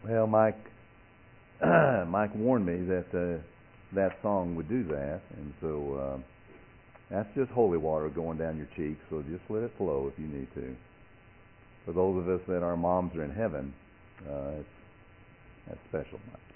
Well, Mike, Mike warned me that that song would do that, and so that's just holy water going down your cheeks. So just let it flow if you need to. For those of us that our moms are in heaven, that's special,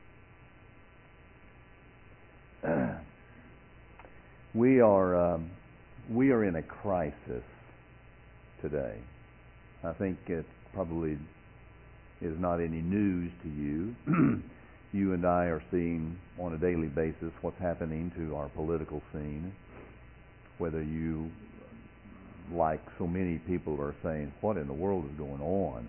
Mike. We are in a crisis today. I think it probably is not any news to you. You and I are seeing on a daily basis what's happening to our political scene. Whether you, like so many people, are saying, what in the world is going on?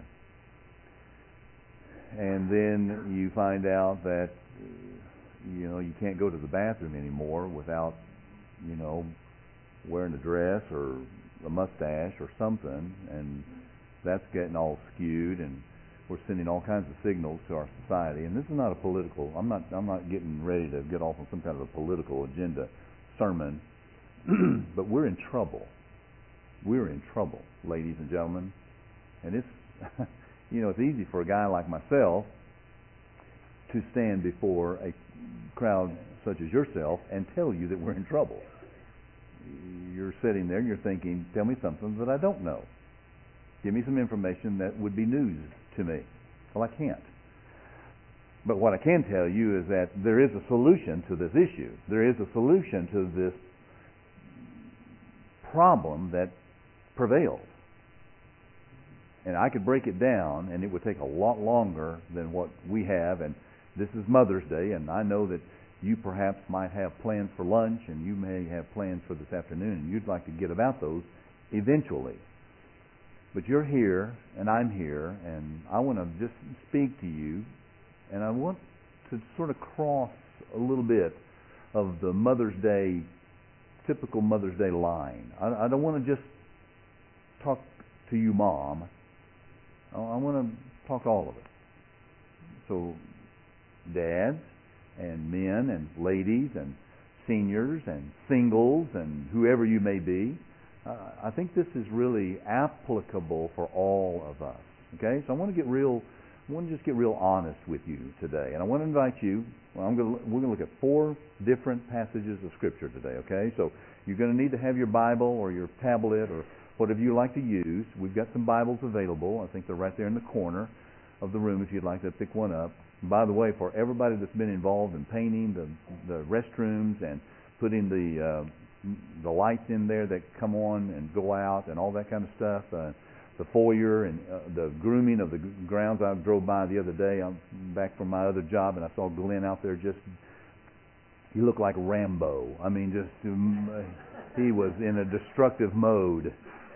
And then you find out that you can't go to the bathroom anymore without wearing a dress or a mustache or something, and that's getting all skewed, and we're sending all kinds of signals to our society. And this is not a political. I'm not getting ready to get off on some kind of a political agenda sermon, but we're in trouble. We're in trouble, ladies and gentlemen, and it's it's easy for a guy like myself to stand before a crowd such as yourself and tell you that we're in trouble. You're sitting there and you're thinking, tell me something that I don't know. Give me some information that would be news to me. Well, I can't. But what I can tell you is that there is a solution to this issue. There is a solution to this problem that prevails. And I could break it down, and it would take a lot longer than what we have. And this is Mother's Day, and I know that you perhaps might have plans for lunch, and you may have plans for this afternoon, and you'd like to get about those eventually. But you're here, and I'm here, and I want to just speak to you, and I want to sort of cross a little bit of the Mother's Day, typical Mother's Day line. I don't want to just talk to you, Mom. I want to talk to all of us. So, dads and men and ladies and seniors and singles and whoever you may be, I think this is really applicable for all of us. Okay, so I want to just get real honest with you today, and I want to invite you. We're going to look at 4 different passages of Scripture today. Okay, so you're going to need to have your Bible or your tablet or whatever you like to use. We've got some Bibles available. I think they're right there in the corner of the room if you'd like to pick one up. And by the way, for everybody that's been involved in painting the restrooms and putting the lights in there that come on and go out and all that kind of stuff, the foyer and the grooming of the grounds. I drove by the other day. I'm back from my other job, and I saw Glenn out there he looked like Rambo. I mean, he was in a destructive mode.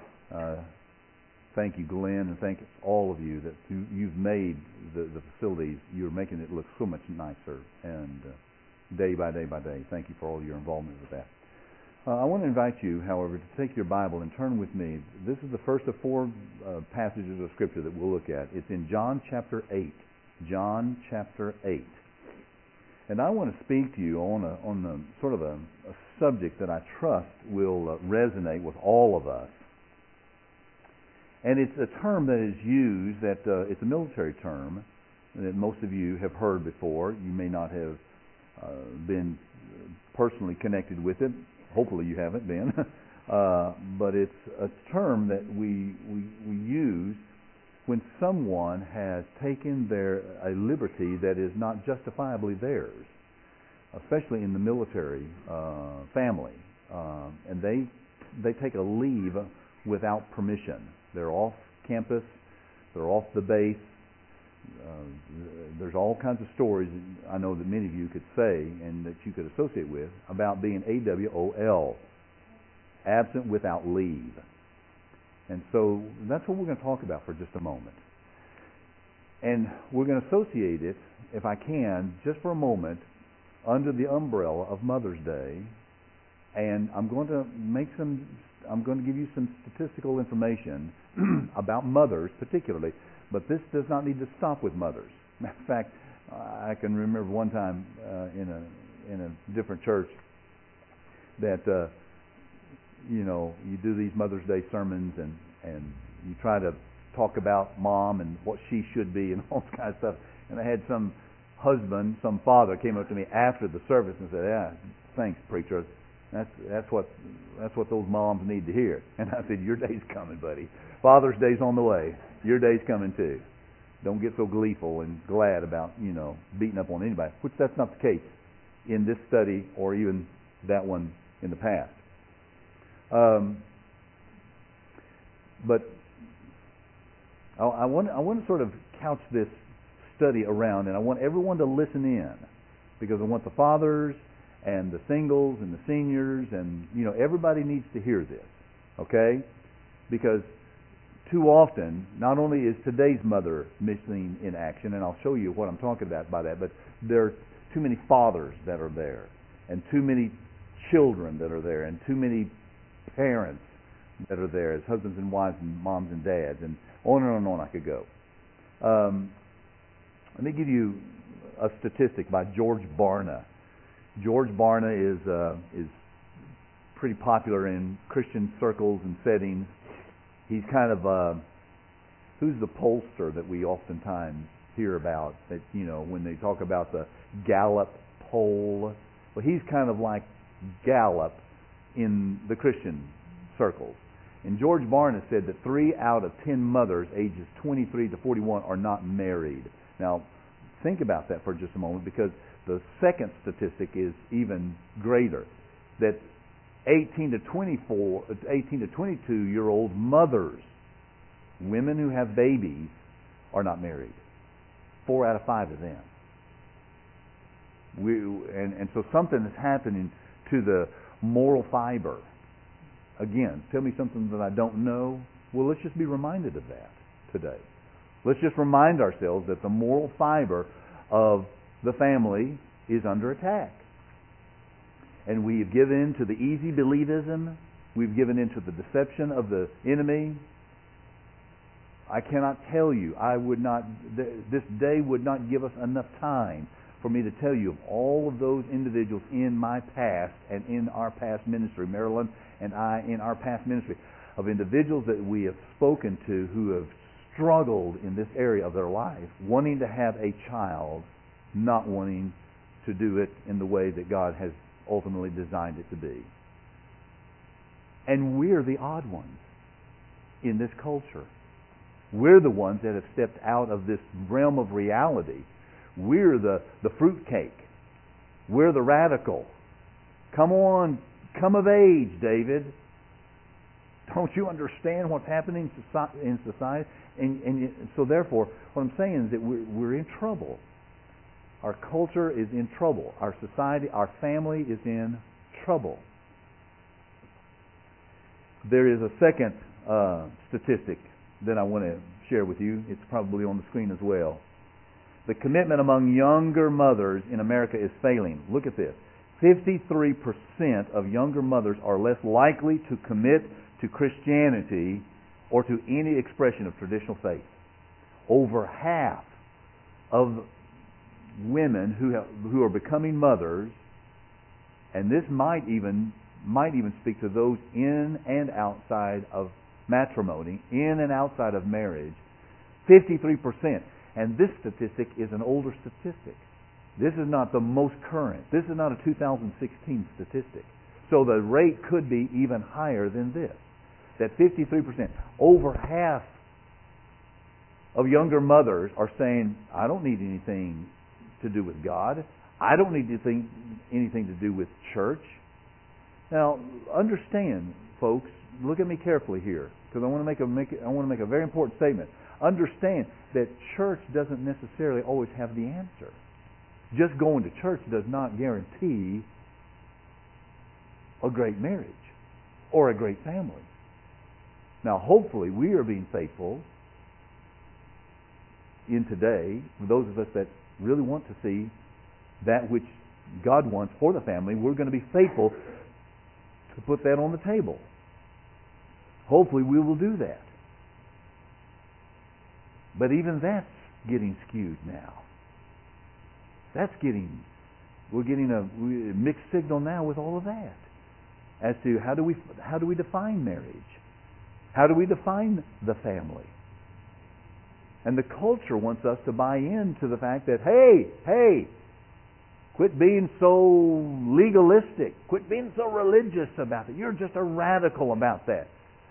Thank you, Glenn, and thank all of you that you've made the facilities. You're making it look so much nicer, and day by day by day. Thank you for all your involvement with that. I want to invite you, however, to take your Bible and turn with me. This is the first of 4 passages of Scripture that we'll look at. It's in John chapter 8. John chapter 8. And I want to speak to you on a sort of a subject that I trust will resonate with all of us. And it's a term that is used, it's a military term that most of you have heard before. You may not have been personally connected with it. Hopefully you haven't been. But it's a term that we use when someone has taken a liberty that is not justifiably theirs, especially in the military family. And they take a leave without permission. They're off campus. They're off the base. There's all kinds of stories I know that many of you could say and that you could associate with about being AWOL, absent without leave. And so that's what we're going to talk about for just a moment. And we're going to associate it, if I can, just for a moment, under the umbrella of Mother's Day. And I'm going to give you some statistical information about mothers particularly, but this does not need to stop with mothers. Matter of fact, I can remember one time in a different church that you do these Mother's Day sermons and you try to talk about mom and what she should be and all this kind of stuff. And I had some husband, some father came up to me after the service and said, "Yeah, thanks, preacher. That's what those moms need to hear." And I said, "Your day's coming, buddy. Father's Day's on the way. Your day's coming too. Don't get so gleeful and glad about, beating up on anybody," which that's not the case in this study or even that one in the past. But I want to sort of couch this study around, and I want everyone to listen in, because I want the fathers and the singles and the seniors and everybody needs to hear this, okay? Because too often, not only is today's mother missing in action, and I'll show you what I'm talking about by that, but there are too many fathers that are there, and too many children that are there, and too many parents that are there as husbands and wives and moms and dads, and on I could go. Let me give you a statistic by George Barna. George Barna is pretty popular in Christian circles and settings. He's kind of who's the pollster that we oftentimes hear about, that when they talk about the Gallup poll. Well, he's kind of like Gallup in the Christian circles. And George Barna said that 3 out of 10 mothers ages 23 to 41 are not married. Now, think about that for just a moment, because the second statistic is even greater, that 18 to 22-year-old mothers, women who have babies, are not married. 4 out of 5 of them. And so something is happening to the moral fiber. Again, tell me something that I don't know. Well, let's just be reminded of that today. Let's just remind ourselves that the moral fiber of the family is under attack. And we have given in to the easy believism. We've given in to the deception of the enemy. I cannot tell you, this day would not give us enough time for me to tell you of all of those individuals in my past and in our past ministry, Marilyn and I, in our past ministry, of individuals that we have spoken to who have struggled in this area of their life, wanting to have a child, not wanting to do it in the way that God has ultimately designed it to be. And we're the odd ones in this culture. We're the ones that have stepped out of this realm of reality. We're the fruitcake. We're the radical. Come on, come of age, David. Don't you understand what's happening in society? And so therefore, what I'm saying is that we're in trouble. Our culture is in trouble. Our society, our family is in trouble. There is a second statistic that I want to share with you. It's probably on the screen as well. The commitment among younger mothers in America is failing. Look at this. 53% of younger mothers are less likely to commit to Christianity or to any expression of traditional faith. Over half of women who are becoming mothers, and this might even speak to those in and outside of matrimony, in and outside of marriage, 53%. And this statistic is an older statistic. This is not the most current. This is not a 2016 statistic. So the rate could be even higher than this. That 53%, over half of younger mothers are saying, I don't need anything to do with God. I don't need anything to do with church. Now, understand, folks, look at me carefully here, because I want to make a very important statement. Understand that church doesn't necessarily always have the answer. Just going to church does not guarantee a great marriage or a great family. Now, hopefully, we are being faithful in today, for those of us that really want to see that which God wants for the family. We're going to be faithful to put that on the table. Hopefully, we will do that. But even that's getting skewed now. We're getting a mixed signal now with all of that as to how do we define marriage? How do we define the family? And the culture wants us to buy into the fact that, hey, quit being so legalistic. Quit being so religious about it. You're just a radical about that.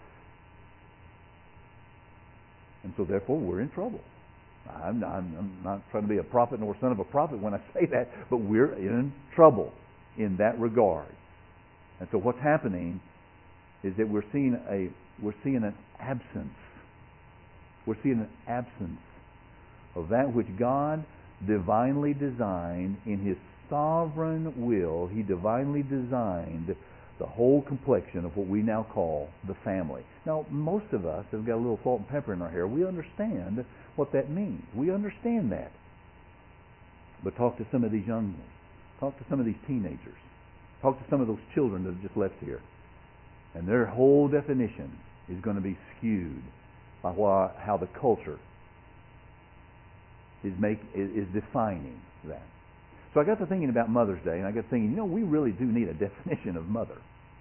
And so therefore we're in trouble. I'm not trying to be a prophet nor son of a prophet when I say that, but we're in trouble in that regard. And so what's happening is that we're seeing an absence. We're seeing an absence of that which God divinely designed in His sovereign will. He divinely designed the whole complexion of what we now call the family. Now, most of us have got a little salt and pepper in our hair. We understand what that means. We understand that. But talk to some of these young ones. Talk to some of these teenagers. Talk to some of those children that have just left here. And their whole definition is going to be skewed by how the culture is defining that. So I got to thinking about Mother's Day, and I got to thinking, we really do need a definition of mother.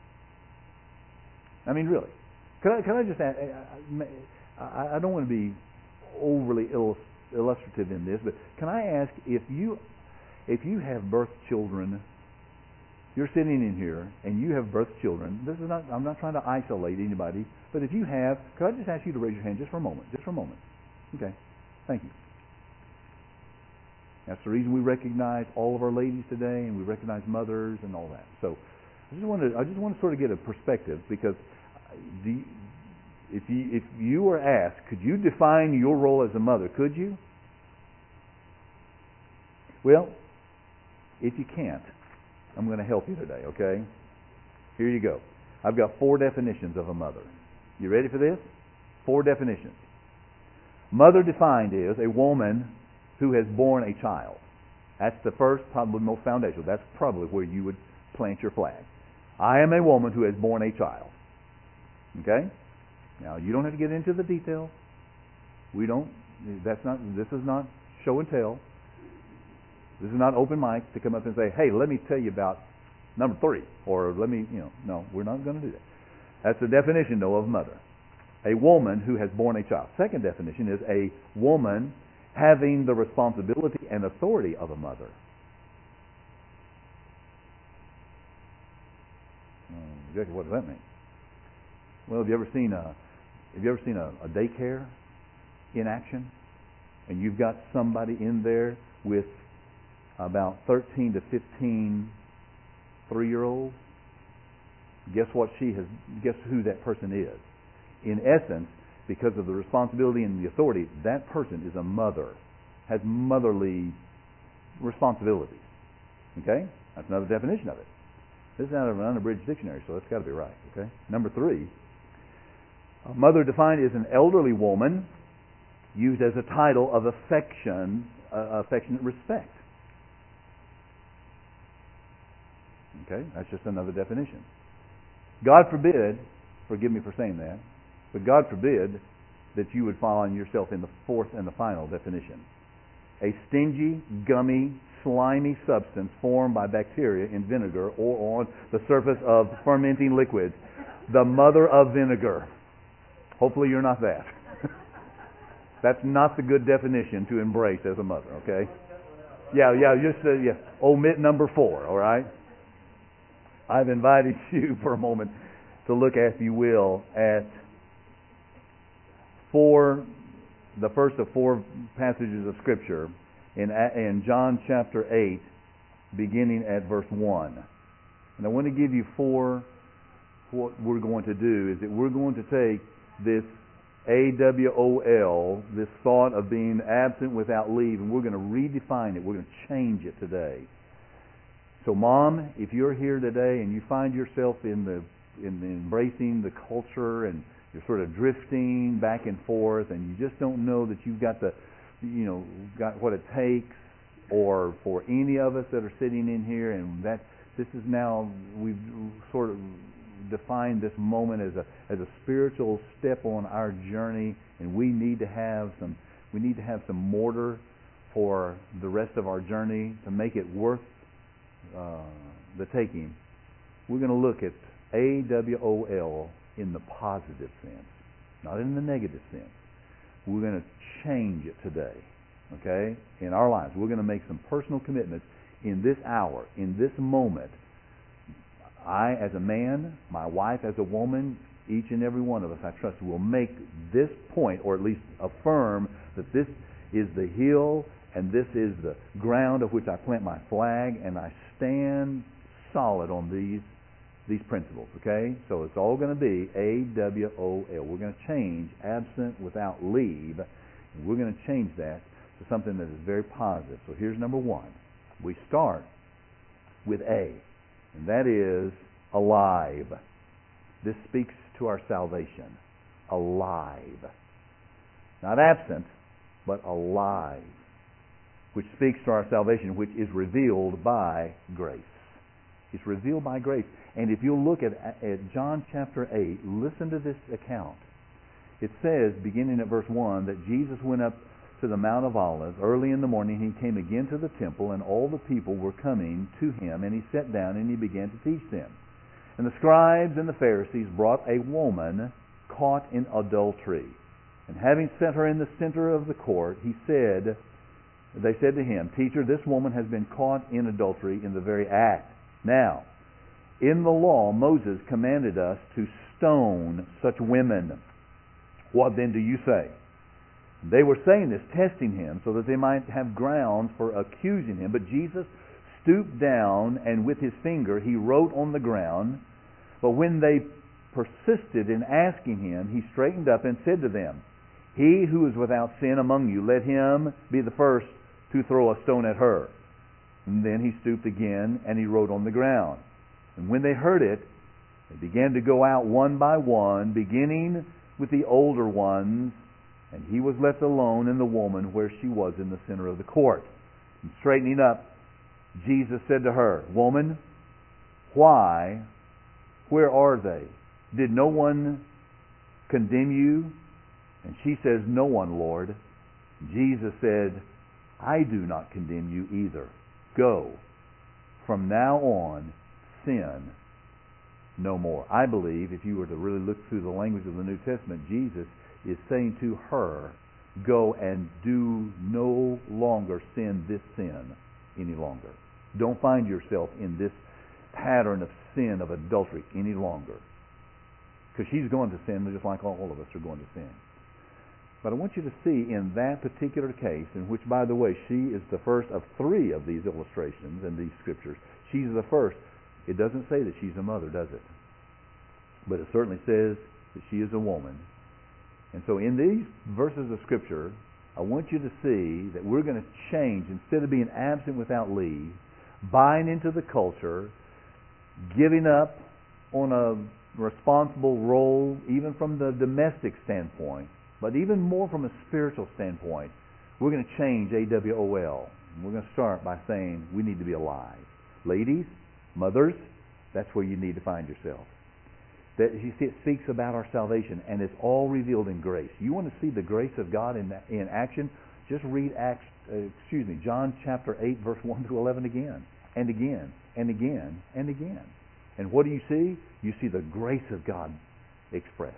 I mean, really. Can I just add, I don't want to be overly illustrative in this, but can I ask, if you have birth children, you're sitting in here and you have birth children. I'm not trying to isolate anybody, but if you have, could I just ask you to raise your hand just for a moment? Just for a moment. Okay. Thank you. That's the reason we recognize all of our ladies today, and we recognize mothers and all that. So I just want to sort of get a perspective, because if you were asked, could you define your role as a mother? Could you? Well, if you can't, I'm going to help you today, okay? Here you go. I've got 4 definitions of a mother. You ready for this? 4 definitions. Mother defined is a woman who has borne a child. That's the first, probably most foundational. That's probably where you would plant your flag. I am a woman who has borne a child. Okay? Now, you don't have to get into the details. This is not show and tell. This is not open mic to come up and say, hey, let me tell you about number 3. Or let me, no, we're not going to do that. That's the definition, though, of mother. A woman who has borne a child. Second definition is a woman having the responsibility and authority of a mother. Exactly, what does that mean? Well, have you ever seen a daycare in action? And you've got somebody in there with about 13 to 15 3-year-olds? Guess who that person is? In essence, because of the responsibility and the authority, that person is a mother, has motherly responsibilities. Okay? That's another definition of it. This is out of an unabridged dictionary, so that's got to be right. Okay? Number 3, a mother defined as an elderly woman used as a title of affectionate respect. Okay? That's just another definition. God forbid, forgive me for saying that, but God forbid that you would find yourself in the 4th and the final definition. A stingy, gummy, slimy substance formed by bacteria in vinegar or on the surface of fermenting liquids. The mother of vinegar. Hopefully you're not that. That's not the good definition to embrace as a mother, okay? Yeah, just omit number 4, all right? I've invited you for a moment to look, if you will, at the first of 4 passages of Scripture in John chapter 8, beginning at verse 1. And I want to give you 4. What we're going to do is that we're going to take this AWOL, this thought of being absent without leave, and we're going to redefine it. We're going to change it today. So, Mom, if you're here today and you find yourself in embracing the culture and you're sort of drifting back and forth, and you just don't know that you've got got what it takes, or for any of us that are sitting in here, and that this is now, we've sort of defined this moment as a spiritual step on our journey, and we need to have some mortar for the rest of our journey to make it worth the taking. We're going to look at AWOL in the positive sense, not in the negative sense. we're going to change it today. Okay? In our lives. We're going to make some personal commitments in this hour, in this moment. I, as a man, my wife as a woman, each and every one of us, I trust, will make this point, or at least affirm that this is the hill and this is the ground of which I plant my flag, and I stand solid on these principles. Okay? So it's all going to be AWOL. We're going to change absent without leave. And we're going to change that to something that is very positive. So here's number one. We start with A, and that is alive. This speaks to our salvation. Alive. Not absent, but alive. Which speaks to our salvation, which is revealed by grace. It's revealed by grace. And if you'll look at John chapter 8, listen to this account. It says, beginning at verse 1, that Jesus went up to the Mount of Olives. Early in the morning he came again to the temple, and all the people were coming to him, and he sat down and he began to teach them. And the scribes and the Pharisees brought a woman caught in adultery. And having set her in the center of the court, they said to him, Teacher, this woman has been caught in adultery in the very act. Now, in the law, Moses commanded us to stone such women. What then do you say? They were saying this, testing him, so that they might have grounds for accusing him. But Jesus stooped down, and with his finger he wrote on the ground. But when they persisted in asking him, he straightened up and said to them, He who is without sin among you, let him be the first to throw a stone at her. And then he stooped again, and he wrote on the ground. And when they heard it, they began to go out one by one, beginning with the older ones, and he was left alone and the woman where she was in the center of the court. And straightening up, Jesus said to her, Woman, where are they? Did no one condemn you? And she says, No one, Lord. Jesus said, I do not condemn you either. Go. From now on, sin no more. I believe, if you were to really look through the language of the New Testament, Jesus is saying to her, go and do no longer sin this sin any longer. Don't find yourself in this pattern of sin, of adultery, any longer. Because she's going to sin just like all of us are going to sin. But I want you to see in that particular case, in which, by the way, she is the first of three of these illustrations in these scriptures. She's the first. It doesn't say that she's a mother, does it? But it certainly says that she is a woman. And so in these verses of Scripture, I want you to see that we're going to change, instead of being absent without leave, buying into the culture, giving up on a responsible role, even from the domestic standpoint, but even more from a spiritual standpoint. We're going to change AWOL. And we're going to start by saying we need to be alive. Ladies, mothers, that's where you need to find yourself. That it speaks about our salvation, and it's all revealed in grace. You want to see the grace of God in action? Just read John chapter 8, verse 1 through 11 again, and again, and again, and again. And what do you see? You see the grace of God expressed.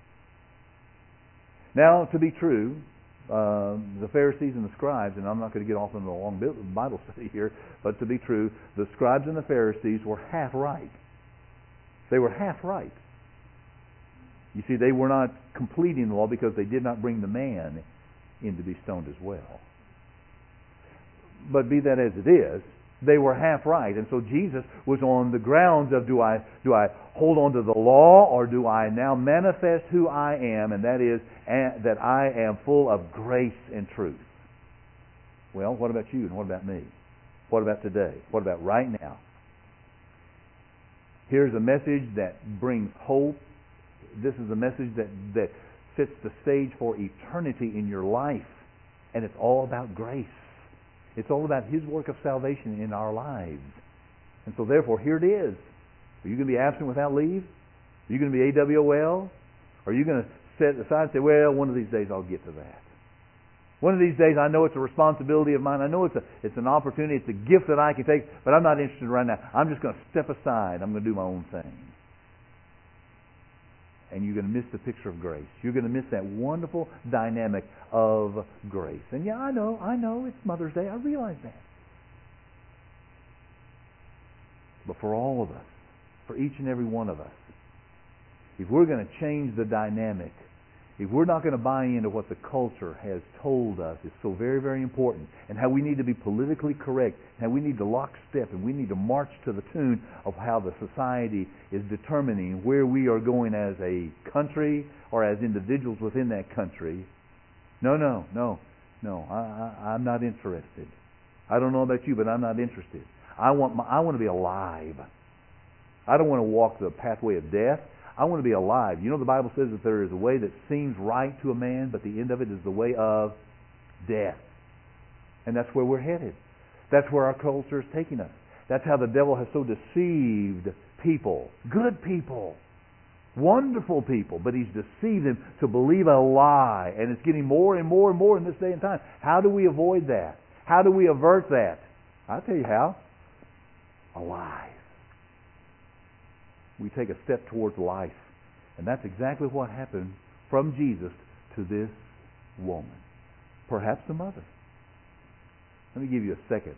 Now, to be true, the Pharisees and the scribes, and I'm not going to get off into a long Bible study here, but to be true, the scribes and the Pharisees were half right. They were half right. You see, they were not completing the law because they did not bring the man in to be stoned as well. But be that as it is, they were half right. And so Jesus was on the grounds of do I hold on to the law, or do I now manifest who I am, and that is that I am full of grace and truth. Well, what about you and what about me? What about today? What about right now? Here's a message that brings hope. This is a message that sets the stage for eternity in your life. And it's all about grace. It's all about His work of salvation in our lives. And so therefore, here it is. Are you going to be absent without leave? Are you going to be AWOL? Or are you going to set aside and say, well, one of these days I'll get to that. One of these days I know it's a responsibility of mine. I know it's an opportunity. It's a gift that I can take, but I'm not interested right now. I'm just going to step aside. I'm going to do my own thing. and you're going to miss the picture of grace. You're going to miss that wonderful dynamic of grace. And yeah, I know, it's Mother's Day. I realize that. But for all of us, for each and every one of us, if we're going to change the dynamic, if we're not going to buy into what the culture has told us is so very, very important, and how we need to be politically correct, and how we need to lockstep, and we need to march to the tune of how the society is determining where we are going as a country or as individuals within that country, no, I'm not interested. I don't know about you, but I'm not interested. I want to be alive. I don't want to walk the pathway of death. I want to be alive. You know, the Bible says that there is a way that seems right to a man, but the end of it is the way of death. And that's where we're headed. That's where our culture is taking us. That's how the devil has so deceived people. Good people. Wonderful people. But he's deceived them to believe a lie. And it's getting more and more and more in this day and time. How do we avoid that? How do we avert that? I'll tell you how. Alive. We take a step towards life. And that's exactly what happened from Jesus to this woman. Perhaps the mother. Let me give you a second.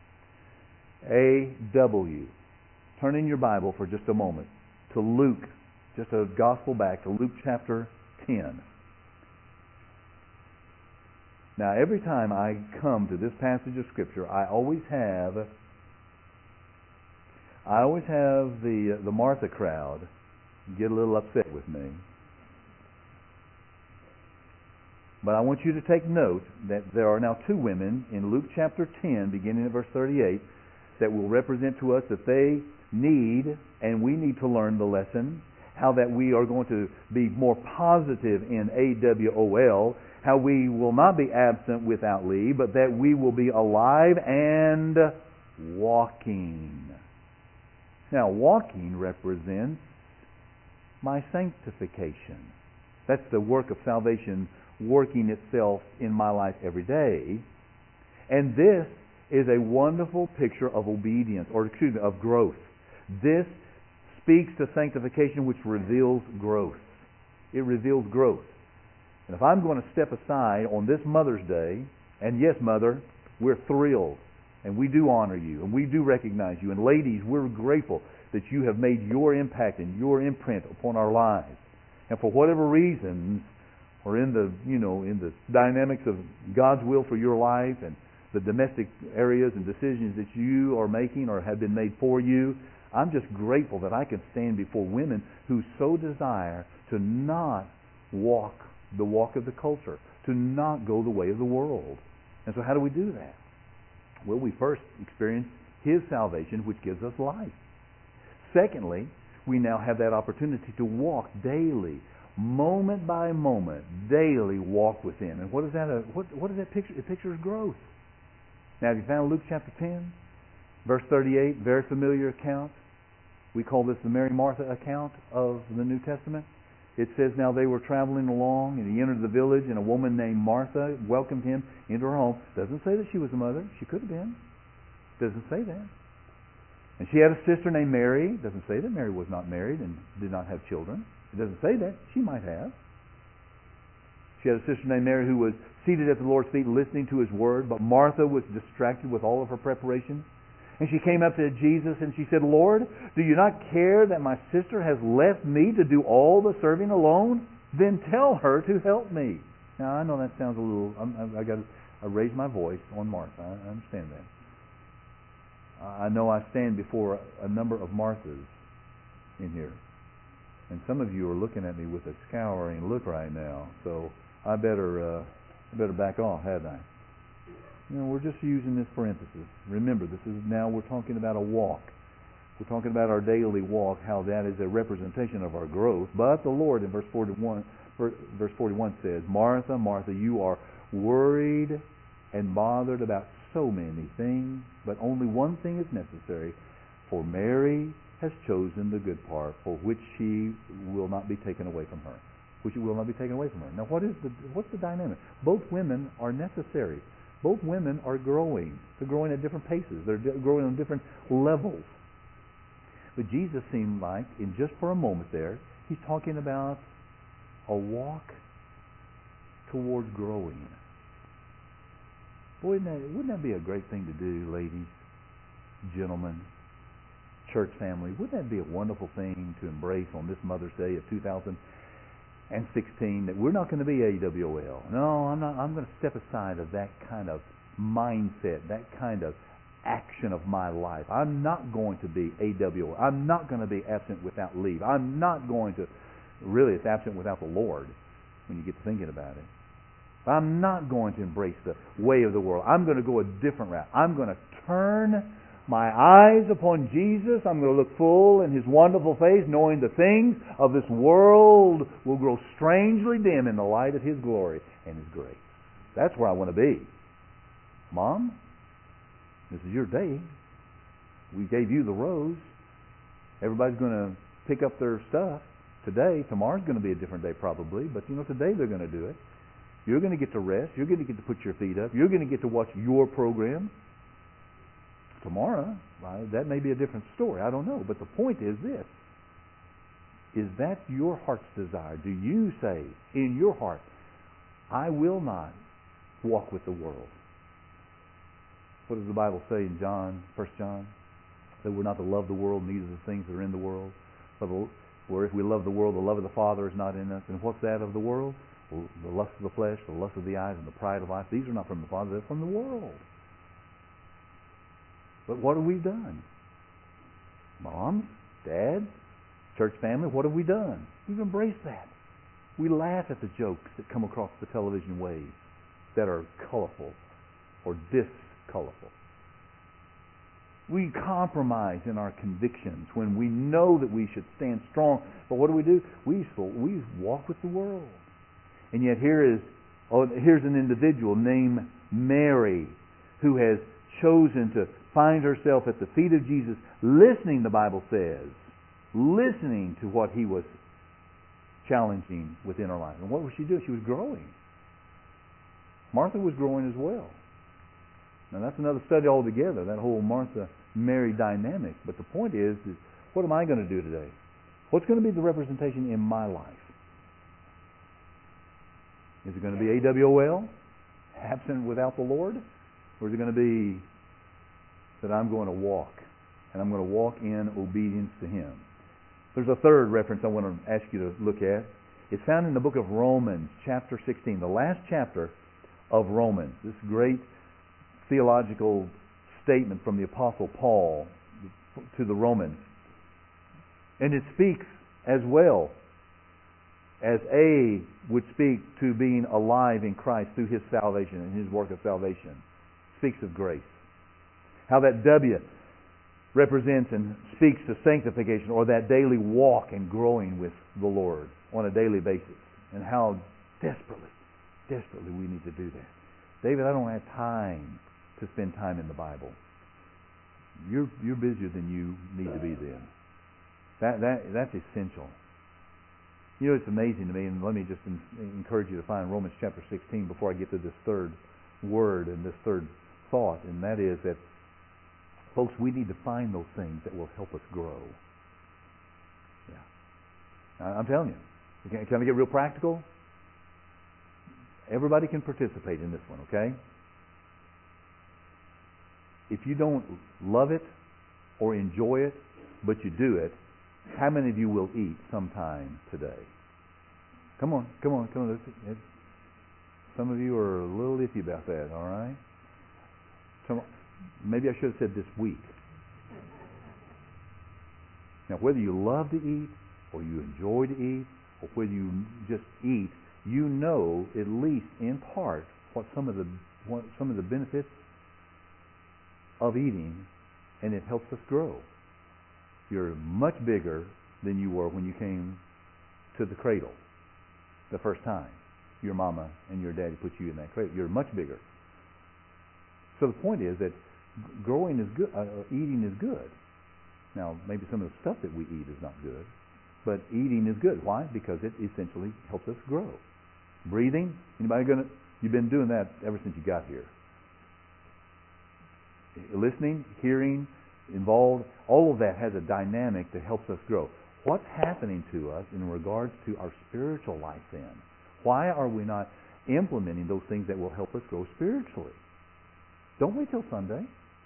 A.W. Turn in your Bible for just a moment to Luke. Just a gospel back to Luke chapter 10. Now, every time I come to this passage of Scripture, I always have the Martha crowd get a little upset with me. But I want you to take note that there are now two women in Luke chapter 10, beginning at verse 38, that will represent to us that they need, and we need to learn the lesson, how that we are going to be more positive in AWOL, how we will not be absent without leave, but that we will be alive and walking. Now, walking represents my sanctification. That's the work of salvation working itself in my life every day. And this is a wonderful picture of obedience, or excuse me, of growth. This speaks to sanctification, which reveals growth. It reveals growth. And if I'm going to step aside on this Mother's Day, and yes, Mother, we're thrilled, and we do honor you, and we do recognize you. And ladies, we're grateful that you have made your impact and your imprint upon our lives. And for whatever reasons, or in the dynamics of God's will for your life and the domestic areas and decisions that you are making or have been made for you, I'm just grateful that I can stand before women who so desire to not walk the walk of the culture, to not go the way of the world. And so how do we do that? Well, we first experience His salvation, which gives us life. Secondly, we now have that opportunity to walk daily, moment by moment, daily walk with Him. And what is that? What does that picture? It pictures growth. Now, have you found Luke chapter 10, verse 38, very familiar account? We call this the Mary Martha account of the New Testament. It says, now they were traveling along, and He entered the village, and a woman named Martha welcomed Him into her home. Doesn't say that she was a mother. She could have been. Doesn't say that. And she had a sister named Mary. Doesn't say that Mary was not married and did not have children. It doesn't say that. She might have. She had a sister named Mary who was seated at the Lord's feet listening to His word, but Martha was distracted with all of her preparations. And she came up to Jesus and she said, Lord, do you not care that my sister has left me to do all the serving alone? Then tell her to help me. Now, I know that sounds a little... I raise my voice on Martha. I understand that. I know I stand before a number of Marthas in here. And some of you are looking at me with a scouring look right now. So I better back off, hadn't I? You know, we're just using this for emphasis. Remember, we're talking about a walk. We're talking about our daily walk, how that is a representation of our growth. But the Lord in verse 41 says, Martha, Martha, you are worried and bothered about so many things, but only one thing is necessary. For Mary has chosen the good part, for which she will not be taken away from her. Which will not be taken away from her. Now, what's the dynamic? Both women are necessary. Both women are growing. They're growing at different paces. They're growing on different levels. But Jesus seemed like, in just for a moment there, He's talking about a walk toward growing. Boy, wouldn't that be a great thing to do, ladies, gentlemen, church family? Wouldn't that be a wonderful thing to embrace on this Mother's Day of 2016, that we're not going to be AWOL? No, I'm not. I'm going to step aside of that kind of mindset, that kind of action of my life. I'm not going to be AWOL. I'm not going to be absent without leave. I'm not going to, really, it's absent without the Lord when you get to thinking about it. I'm not going to embrace the way of the world. I'm going to go a different route. I'm going to turn my eyes upon Jesus. I'm going to look full in His wonderful face, knowing the things of this world will grow strangely dim in the light of His glory and His grace. That's where I want to be. Mom, this is your day. We gave you the rose. Everybody's going to pick up their stuff today. Tomorrow's going to be a different day probably, but today they're going to do it. You're going to get to rest. You're going to get to put your feet up. You're going to get to watch your program. Tomorrow, that may be a different story. I don't know. But the point is this. Is that your heart's desire? Do you say in your heart, I will not walk with the world? What does the Bible say in 1 John? That we're not to love the world, neither the things that are in the world. For if we love the world, the love of the Father is not in us. And what's that of the world? The lust of the flesh, the lust of the eyes, and the pride of life. These are not from the Father, they're from the world. But what have we done? Moms, dads, church family, what have we done? We've embraced that. We laugh at the jokes that come across the television waves that are colorful or discolorful. We compromise in our convictions when we know that we should stand strong. But what do? We walk with the world. And yet here's an individual named Mary who has chosen to find herself at the feet of Jesus, listening, the Bible says, listening to what He was challenging within her life. And what was she doing? She was growing. Martha was growing as well. Now that's another study altogether, that whole Martha-Mary dynamic. But the point is what am I going to do today? What's going to be the representation in my life? Is it going to be AWOL, absent without the Lord? Or is it going to be that I'm going to walk, and I'm going to walk in obedience to Him? There's a third reference I want to ask you to look at. It's found in the book of Romans, chapter 16, the last chapter of Romans. This great theological statement from the Apostle Paul to the Romans. And it speaks as well as A would speak to being alive in Christ through His salvation and His work of salvation. It speaks of grace. How that W represents and speaks to sanctification, or that daily walk and growing with the Lord on a daily basis. And how desperately we need to do that. David, I don't have time to spend time in the Bible. You're busier than you need to be then. That's essential. It's amazing to me, and let me just encourage you to find Romans chapter 16 before I get to this third word and this third thought, and that is that, folks, we need to find those things that will help us grow. Yeah. I'm telling you. Can I get real practical? Everybody can participate in this one, okay? If you don't love it or enjoy it, but you do it, how many of you will eat sometime today? Come on. Some of you are a little iffy about that, all right? Maybe I should have said this week. Now, whether you love to eat, or you enjoy to eat, or whether you just eat, you know, at least in part, what some of the benefits of eating, and it helps us grow. You're much bigger than you were when you came to the cradle the first time. Your mama and your daddy put you in that cradle. You're much bigger. So the point is that growing is good, eating is good. Now, maybe some of the stuff that we eat is not good, but eating is good. Why? Because it essentially helps us grow. Breathing, you've been doing that ever since you got here. Listening, hearing, involved, all of that has a dynamic that helps us grow. What's happening to us in regards to our spiritual life then? Why are we not implementing those things that will help us grow spiritually? Don't wait till Sunday.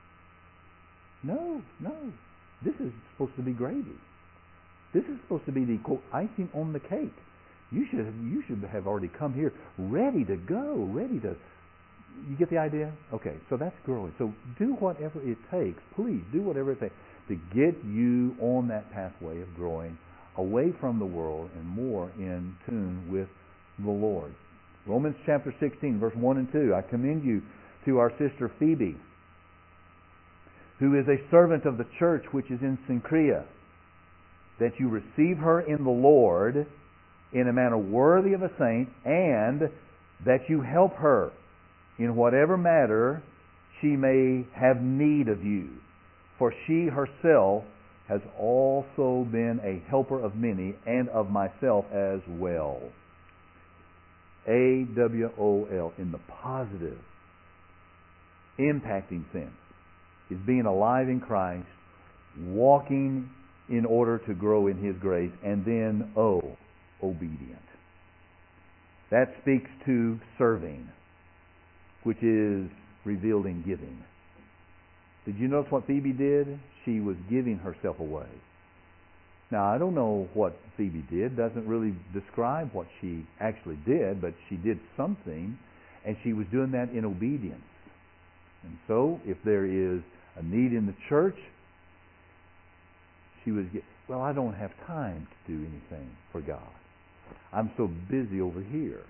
No. This is supposed to be gravy. This is supposed to be the, quote, icing on the cake. You should have already come here ready to go, you get the idea? Okay, so that's growing. So do whatever it takes, please, do whatever it takes to get you on that pathway of growing away from the world and more in tune with the Lord. Romans chapter 16, verse 1 and 2. I commend you to our sister Phoebe, who is a servant of the church which is in Cenchrea, that you receive her in the Lord in a manner worthy of a saint, and that you help her in whatever matter she may have need of you. For she herself has also been a helper of many, and of myself as well. AWOL, in the positive, impacting sense, is being alive in Christ, walking in order to grow in His grace, and then obedient. That speaks to serving, which is revealed in giving. Did you notice what Phoebe did? She was giving herself away. Now, I don't know what Phoebe did. Doesn't really describe what she actually did, but she did something, and she was doing that in obedience. And so, if there is a need in the church, she was, well, I don't have time to do anything for God. I'm so busy over here.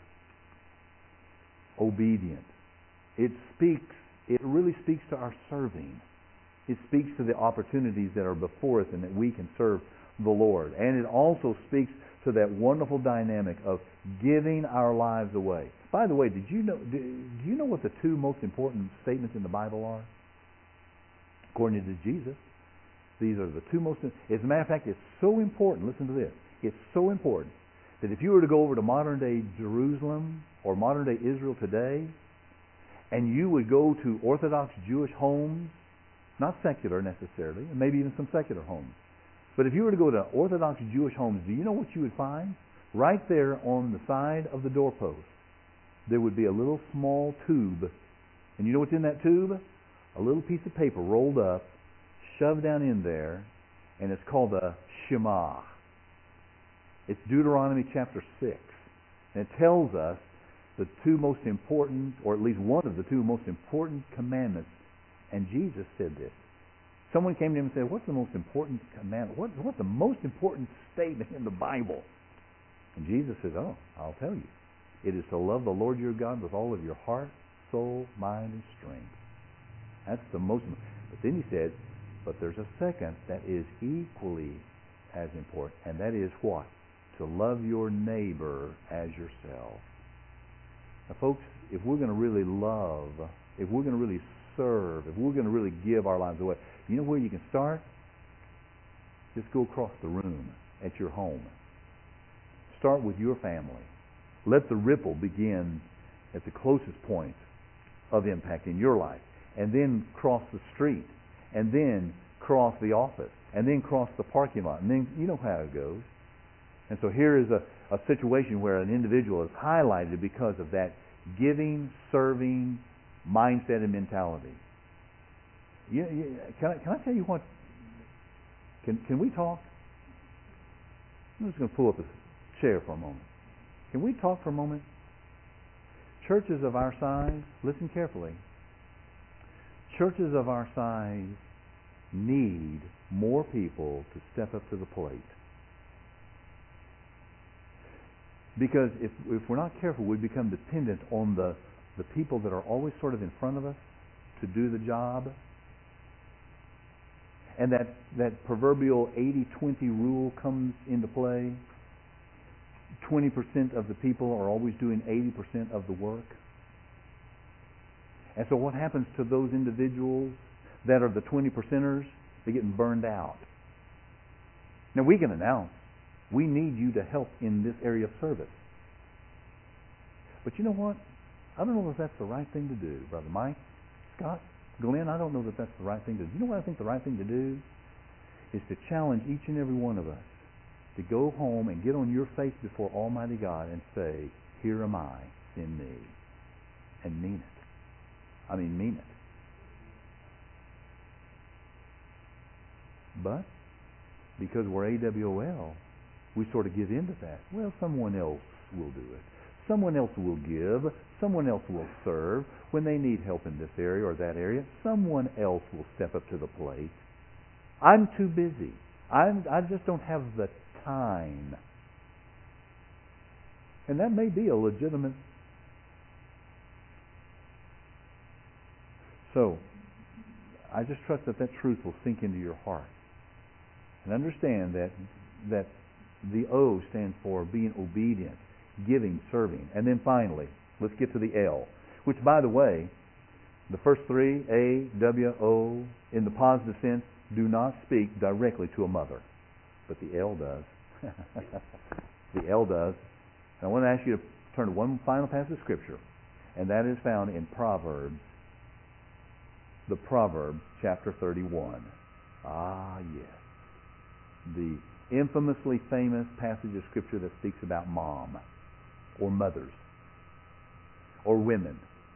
Obedient. It really speaks to our serving. It speaks to the opportunities that are before us and that we can serve the Lord. And it also speaks to that wonderful dynamic of giving our lives away. By the way, do you know what the two most important statements in the Bible are? According to Jesus, these are the two most. As a matter of fact, it's so important. Listen to this. It's so important that if you were to go over to modern-day Jerusalem or modern-day Israel today, and you would go to Orthodox Jewish homes, not secular necessarily, and maybe even some secular homes, but if you were to go to Orthodox Jewish homes, do you know what you would find? Right there on the side of the doorpost, there would be a little small tube. And you know what's in that tube? A little piece of paper rolled up, shoved down in there, and it's called the Shema. It's Deuteronomy chapter 6. And it tells us the two most important, or at least one of the two most important commandments. And Jesus said this. Someone came to him and said, what's the most important commandment? What's the most important statement in the Bible? And Jesus says, I'll tell you. It is to love the Lord your God with all of your heart, soul, mind, and strength. That's the most. But then he said, but there's a second that is equally as important, and that is what? To love your neighbor as yourself. Now, folks, if we're going to really love, if we're going to really serve, if we're going to really give our lives away, you know where you can start? Just go across the room at your home. Start with your family. Let the ripple begin at the closest point of impact in your life, and then cross the street, and then cross the office, and then cross the parking lot, and then you know how it goes. And so here is a situation where an individual is highlighted because of that giving, serving mindset and mentality. Can I tell you what? Can we talk? I'm just going to pull up a chair for a moment. Can we talk for a moment? Churches of our size, listen carefully. Churches of our size need more people to step up to the plate. Because if we're not careful, we become dependent on the people that are always sort of in front of us to do the job. And that proverbial 80-20 rule comes into play. 20% of the people are always doing 80% of the work. And so what happens to those individuals that are the 20%ers? They're getting burned out. Now we can announce, we need you to help in this area of service. But you know what? I don't know if that's the right thing to do, Brother Mike, Scott, Glenn. I don't know that that's the right thing to do. You know what I think the right thing to do is to challenge each and every one of us to go home and get on your face before Almighty God and say, here am I, send me. And mean it. I mean, mean it. But because we're AWOL, we sort of give in to that. Well, someone else will do it. Someone else will give. Someone else will serve. When they need help in this area or that area, someone else will step up to the plate. I'm too busy. I just don't have the time. And that may be a legitimate. So, I just trust that truth will sink into your heart. And understand that the O stands for being obedient, giving, serving. And then finally, let's get to the L, which, by the way, the first three, A, W, O, in the positive sense, do not speak directly to a mother. But the L does. The L does. And I want to ask you to turn to one final passage of Scripture, and that is found in Proverbs, the Proverbs, chapter 31. Ah, yes. The infamously famous passage of Scripture that speaks about mom, or mothers, or women.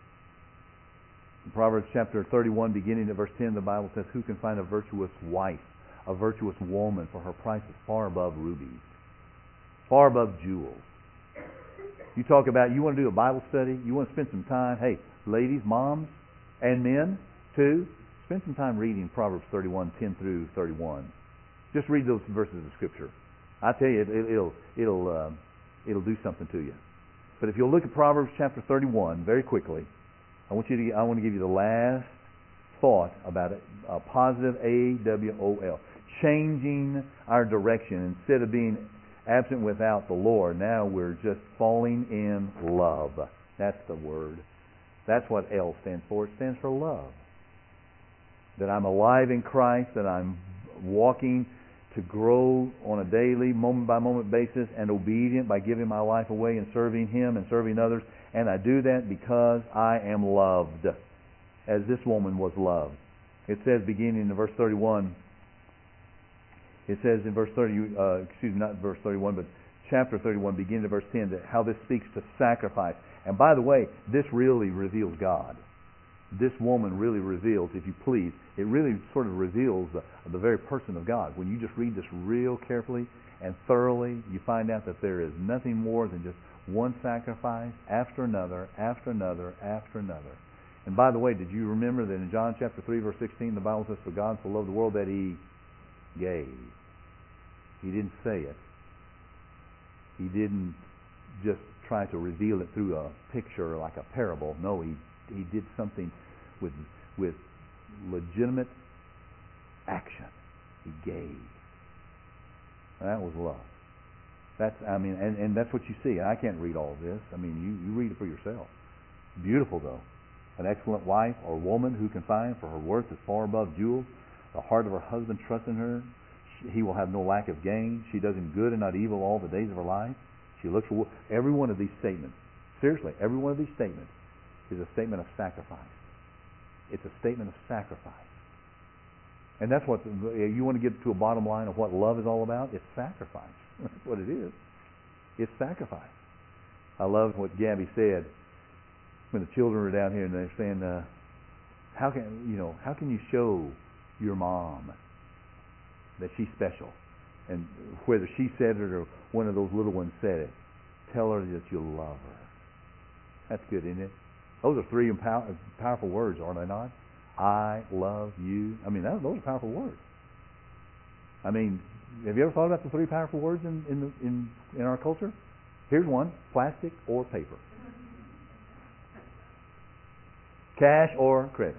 In Proverbs chapter 31, beginning at verse 10, the Bible says, who can find a virtuous wife, a virtuous woman, for her price is far above rubies, far above jewels. You talk about, you want to do a Bible study, you want to spend some time, hey, ladies, moms, and men, too, spend some time reading Proverbs 31, 10 through 31. Just read those verses of Scripture. I tell you, it'll do something to you. But if you'll look at Proverbs chapter 31 very quickly, I want to give you the last thought about it. A positive AWOL, changing our direction. Instead of being absent without the Lord, now we're just falling in love. That's the word. That's what L stands for. It stands for love. That I'm alive in Christ, that I'm walking to grow on a daily, moment-by-moment basis, and obedient by giving my life away and serving Him and serving others. And I do that because I am loved, as this woman was loved. It says, beginning in verse 31, it says in verse 30, not verse 31, but chapter 31, beginning in verse 10, that how this speaks to sacrifice. And by the way, this really reveals God. This woman really reveals, if you please, it really sort of reveals the very person of God. When you just read this real carefully and thoroughly, you find out that there is nothing more than just one sacrifice after another, after another, after another. And by the way, did you remember that in John chapter 3, verse 16, the Bible says, for God so loved the world that He gave. He didn't say it. He didn't just try to reveal it through a picture like a parable. No, He did something with legitimate action. He gave. And that was love. And that's what you see. And I can't read all of this. I mean, you read it for yourself. Beautiful, though. An excellent wife or woman who can find, for her worth is far above jewels. The heart of her husband trusts in her. He will have no lack of gain. She does him good and not evil all the days of her life. She looks for every one of these statements. Seriously, every one of these statements is a statement of sacrifice. It's a statement of sacrifice. And that's what, you want to get to a bottom line of what love is all about? It's sacrifice. That's what it is. It's sacrifice. I love what Gabby said when the children were down here and they're saying, how can you show your mom that she's special? And whether she said it or one of those little ones said it, tell her that you love her. That's good, isn't it? Those are three powerful words, are they not? I love you. I mean, those are powerful words. I mean, have you ever thought about the three powerful words in our culture? Here's one: plastic or paper, cash or credit.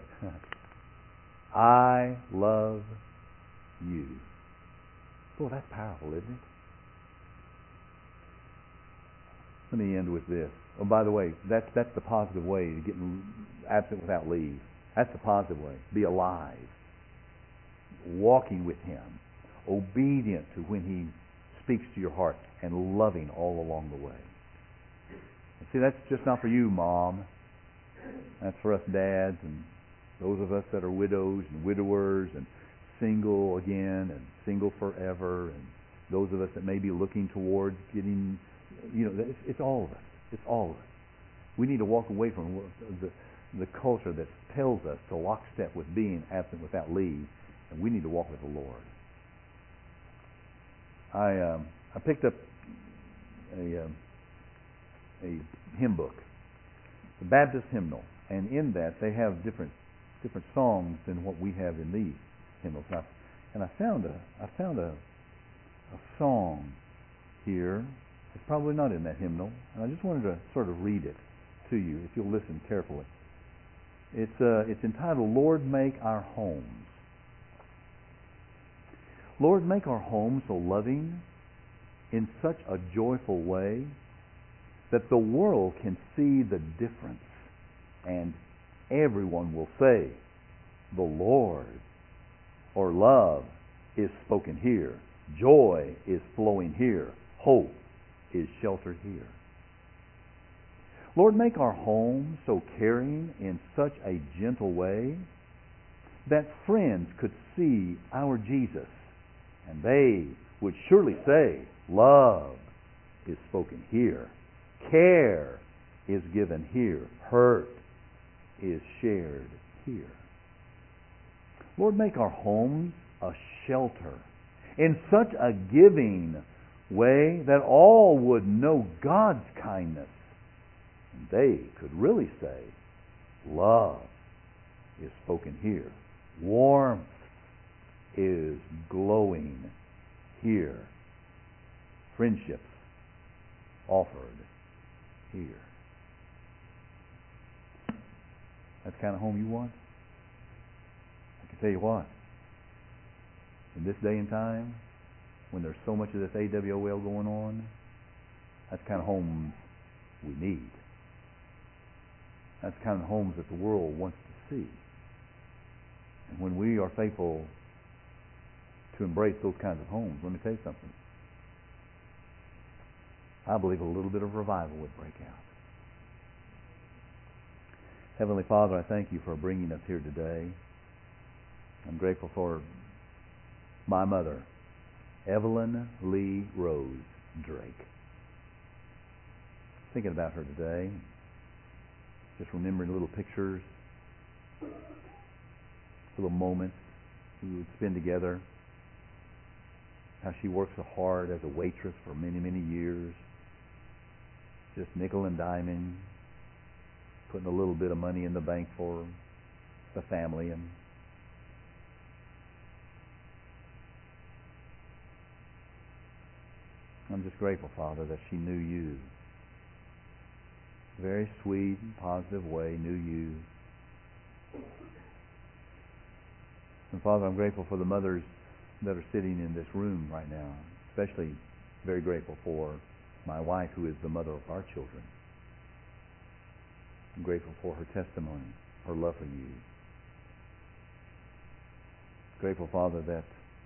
I love you. Boy, that's powerful, isn't it? Let me end with this. Oh, by the way, that's the positive way to get absent without leave. That's the positive way. Be alive. Walking with Him. Obedient to when He speaks to your heart. And loving all along the way. And see, that's just not for you, Mom. That's for us dads and those of us that are widows and widowers and single again and single forever and those of us that may be looking towards getting, it's all of us. It's all of us. We need to walk away from the culture that tells us to lockstep with being absent without leave, and we need to walk with the Lord. I picked up a hymn book, the Baptist hymnal, and in that they have different songs than what we have in these hymnals. And I found a song here. It's probably not in that hymnal, and I just wanted to sort of read it to you if you'll listen carefully. It's entitled, "Lord, Make Our Homes." Lord, make our home so loving in such a joyful way that the world can see the difference and everyone will say, "The Lord," or "Love is spoken here, joy is flowing here, hope is sheltered here." Lord, make our home so caring in such a gentle way that friends could see our Jesus and they would surely say, "Love is spoken here, care is given here, hurt is shared here." Lord, make our homes a shelter in such a giving way that all would know God's kindness and they could really say, "Love is spoken here, warmth is glowing here, friendships offered here." That's the kind of home you want? I can tell you what, in this day and time, when there's so much of this AWOL going on, that's the kind of homes we need. That's the kind of homes that the world wants to see. And when we are faithful to embrace those kinds of homes, let me tell you something. I believe a little bit of revival would break out. Heavenly Father, I thank you for bringing us here today. I'm grateful for my mother, Evelyn Lee Rose Drake. Thinking about her today, just remembering little pictures, little moments we would spend together, how she worked so hard as a waitress for many, many years, just nickel and diming, putting a little bit of money in the bank for the family. And I'm just grateful, Father, that she knew you. Very sweet and positive way, knew you. And Father, I'm grateful for the mothers that are sitting in this room right now, especially very grateful for my wife, who is the mother of our children. I'm grateful for her testimony, her love for you. Grateful, Father, that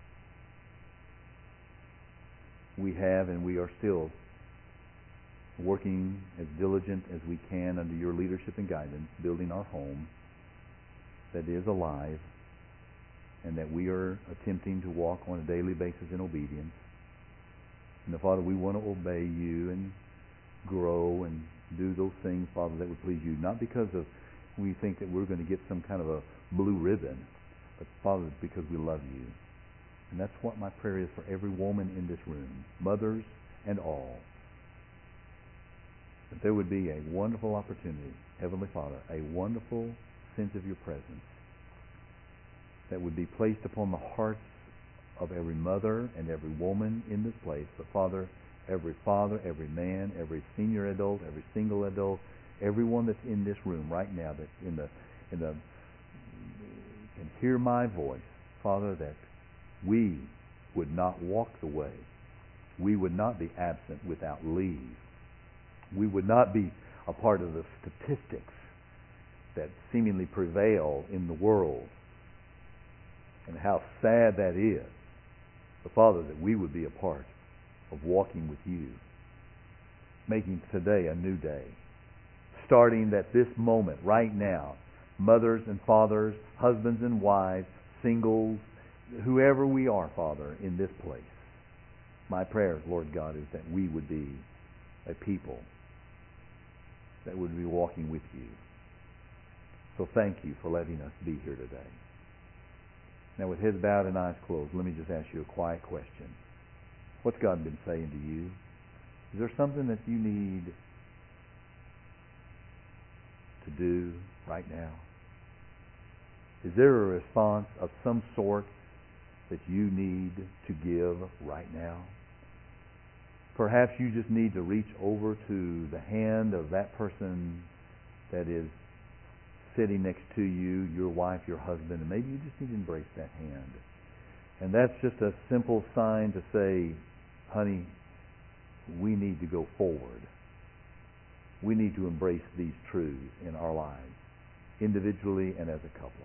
we have and we are still working as diligent as we can under your leadership and guidance, building our home that is alive, and that we are attempting to walk on a daily basis in obedience. And Father, we want to obey you and grow and do those things, Father, that would please you, not because of we think that we're going to get some kind of a blue ribbon, but Father, because we love you. And that's what my prayer is for every woman in this room, mothers and all, that there would be a wonderful opportunity, Heavenly Father, a wonderful sense of your presence that would be placed upon the hearts of every mother and every woman in this place. But Father, every man, every senior adult, every single adult, everyone that's in this room right now that can hear my voice, Father, that we would not walk the way. We would not be absent without leave. We would not be a part of the statistics that seemingly prevail in the world. And how sad that is. But Father, that we would be a part of walking with you, making today a new day, starting at this moment, right now, mothers and fathers, husbands and wives, singles, whoever we are, Father, in this place, My prayer, Lord God, is that we would be a people that would be walking with you. So thank you for letting us be here today. Now, with heads bowed and eyes closed, let me just ask you a quiet question. What's God been saying to you? Is there something that you need to do right now? Is there a response of some sort that you need to give right now? Perhaps you just need to reach over to the hand of that person that is sitting next to you, your wife, your husband, and maybe you just need to embrace that hand. And that's just a simple sign to say, honey, we need to go forward. We need to embrace these truths in our lives, individually and as a couple.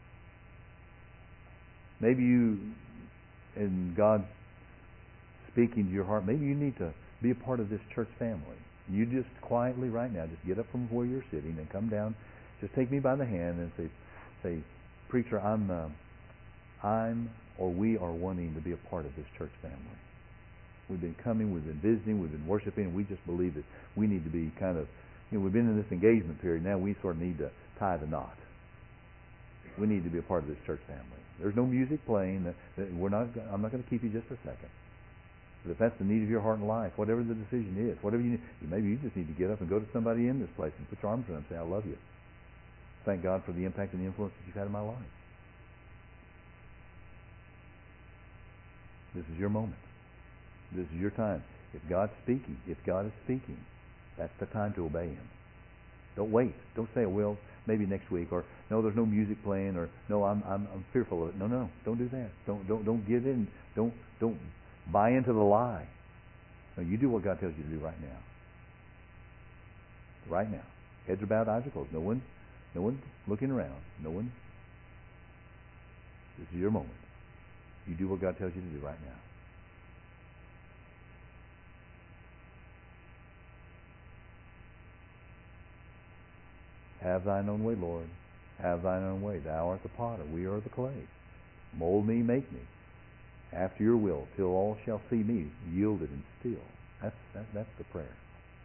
Maybe you, in God's speaking to your heart, maybe you need to be a part of this church family. You just quietly right now, just get up from where you're sitting and come down. Just take me by the hand and say, preacher, we are wanting to be a part of this church family. We've been coming, we've been visiting, we've been worshiping, and we just believe that we need to be kind of, we've been in this engagement period. Now we sort of need to tie the knot. We need to be a part of this church family. There's no music playing. I'm not going to keep you just a second. But if that's the need of your heart and life, whatever the decision is, whatever you need, maybe you just need to get up and go to somebody in this place and put your arms around them and say, I love you. Thank God for the impact and the influence that you've had in my life. This is your moment. This is your time. If God's speaking, if God is speaking, that's the time to obey Him. Don't wait. Don't say, well, maybe next week, or no, there's no music playing, or no, I'm fearful of it. No, don't do that. Don't give in. Don't buy into the lie. No, you do what God tells you to do right now. Right now. Heads are bowed, eyes are closed. No one's looking around. This is your moment. You do what God tells you to do right now. Have thine own way, Lord. Have thine own way. Thou art the potter, we are the clay. Mold me, make me, after your will, till all shall see me yielded and still. That's the prayer.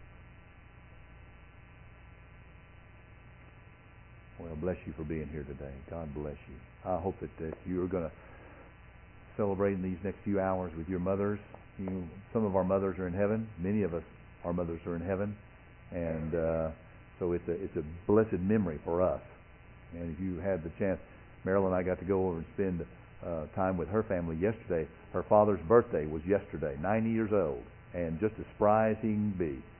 Well, bless you for being here today. God bless you. I hope that you're going to celebrate in these next few hours with your mothers. Some of our mothers are in heaven. Many of us, our mothers are in heaven. And so it's a blessed memory for us. And if you had the chance, Marilyn and I got to go over and spend time with her family yesterday. Her father's birthday was yesterday, 90 years old, and just as spry as he can be.